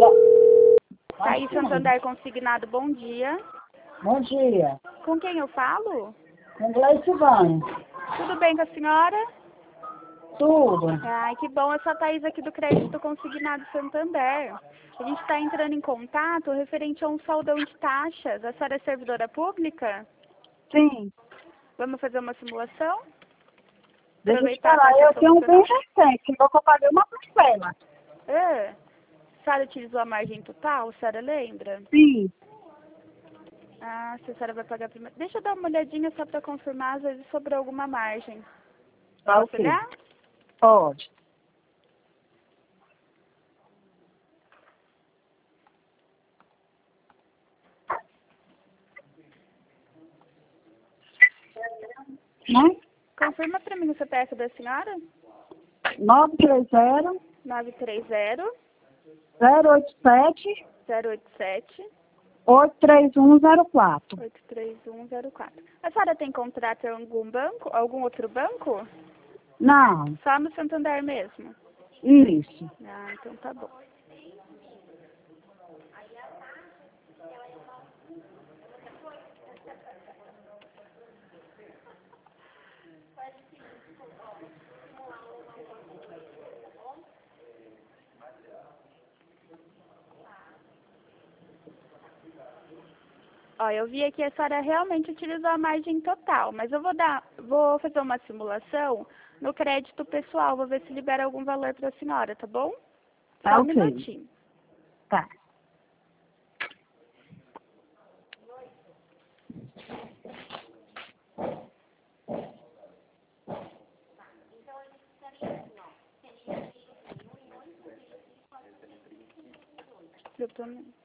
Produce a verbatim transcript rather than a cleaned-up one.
Thaís Santander Consignado, bom dia. Bom dia. Com quem eu falo? Com Gleice Vane. Tudo bem com a senhora? Tudo. Ai, que bom. Eu sou a Thaís aqui do Crédito Consignado Santander. A gente está entrando em contato referente a um saldão de taxas. A senhora é servidora pública? Sim. Vamos fazer uma simulação? Deixa eu te Aproveitar a falar, taxa eu tenho um bem promocional. recente, igual que eu paguei uma parcela. É. A senhora utilizou a margem total? A senhora lembra? Sim. Ah, se a senhora vai pagar primeiro. Deixa eu dar uma olhadinha só para confirmar, às vezes sobrou alguma margem. Tá Posso ok. olhar? Pode. Né? Confirma para mim o C P F da senhora. nove três zero, nove três zero, zero oito sete, zero oito sete, oito três um zero quatro. oito três um zero quatro. A senhora tem contrato em algum banco? Algum outro banco? Não. Só no Santander mesmo? Isso. Ah, então tá bom. Ó, eu vi aqui a senhora realmente utilizou a margem total, mas eu vou dar, vou fazer uma simulação no crédito pessoal, vou ver se libera algum valor para a senhora, tá bom? Tá Só um ok. minutinho. Tá. Eu tô...